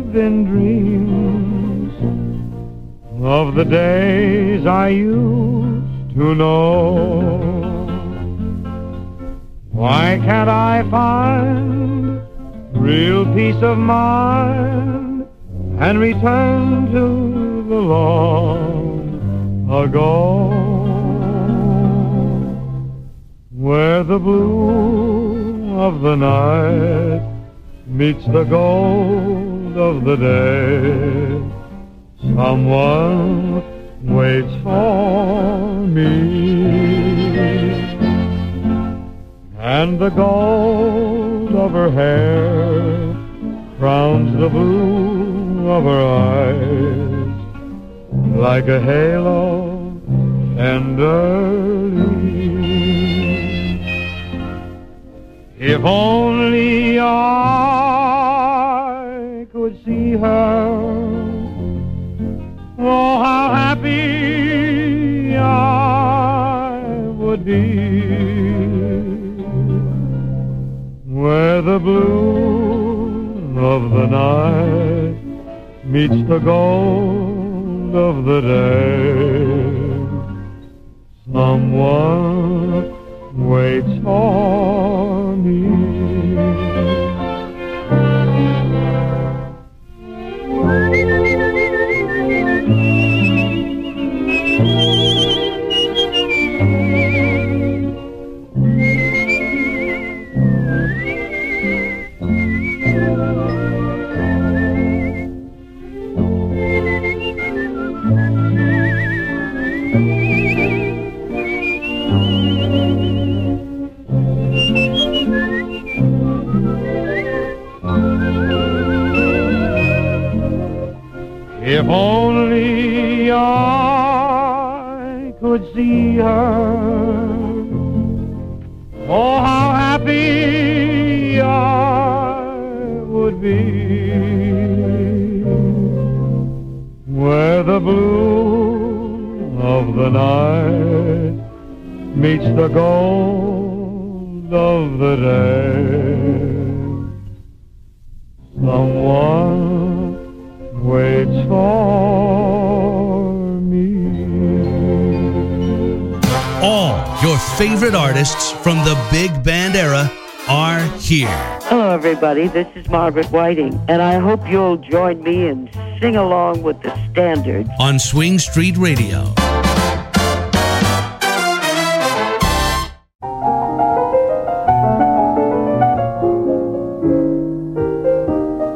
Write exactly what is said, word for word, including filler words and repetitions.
live in dreams of the days I used to know. Why can't I find real peace of mind and return to the long ago, where the blue of the night meets the gold of the day? Someone waits for me, and the gold of her hair crowns the blue of her eyes like a halo tenderly. If only I could see her, oh, how happy I would be, where the blue of the night meets the gold of the day. Someone waits for me. If only I could see her, oh, how happy I would be, where the blue of the night meets the gold of the day. Someone waits for me. All your favorite artists from the big band era are here. Hello, everybody. This is Margaret Whiting, and I hope you'll join me and sing along with the standards on Swing Street Radio.